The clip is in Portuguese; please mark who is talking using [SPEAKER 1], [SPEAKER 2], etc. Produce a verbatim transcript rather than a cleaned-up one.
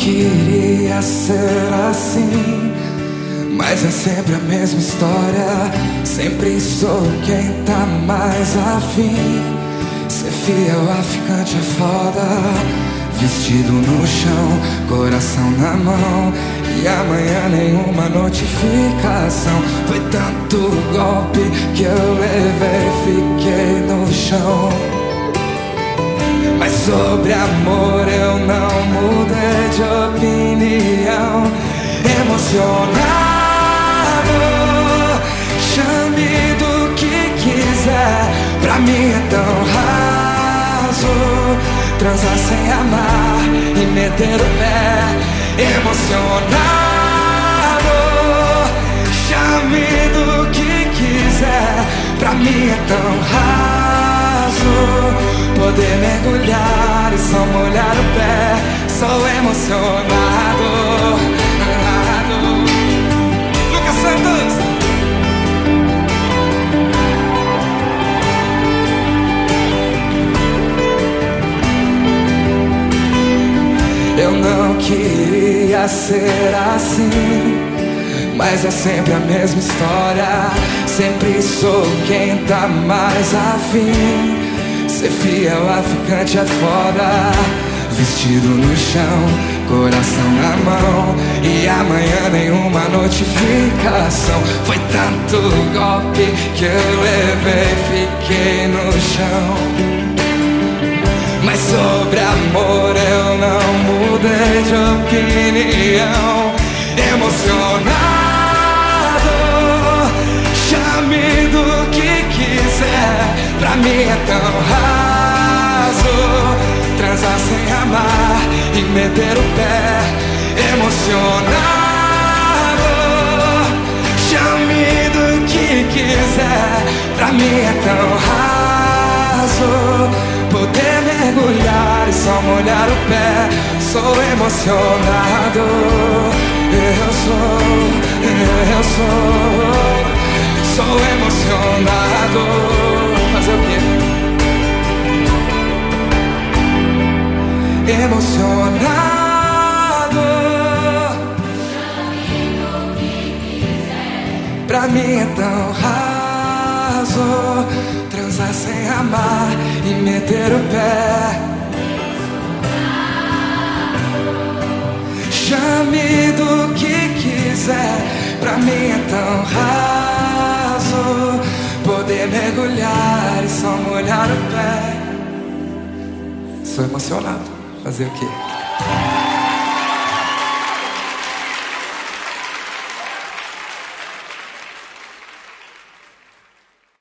[SPEAKER 1] queria ser assim, mas é sempre a mesma história. Sempre sou quem tá mais afim. Ser fiel a ficante é foda. Vestido no chão, coração na mão, e amanhã nenhuma notificação. Foi tanto golpe que eu levei, fiquei no chão. Mas sobre amor eu não mudei de opinião. Emocionado, chame do que quiser, pra mim é tão raso transar sem amar e meter o pé. Emocionado, chame do que quiser, pra mim é tão raso poder mergulhar e só molhar o pé. Sou emocionado. Lucas Santos. Eu não queria ser assim, mas é sempre a mesma história. Sempre sou quem tá mais afim. Ser fiel a ficante é foda. Vestido no chão, coração na mão, e amanhã nenhuma notificação. Foi tanto golpe que eu levei, fiquei no chão. Mas sobre amor eu não mudei de opinião. Emocionado, chame do que quiser, pra mim é tão raso transar sem amar e meter o pé. Emocionado, chame do que quiser, pra mim é tão raso poder mergulhar e só molhar o pé. Sou emocionado. Eu sou, eu sou, sou emocionado. Fazer o quê? Emocionado. Pra mim é tão raso transar sem amar e meter o pé. Chame do que quiser, pra mim é tão raso poder mergulhar e só molhar o pé. Sou emocionado. Fazer o quê?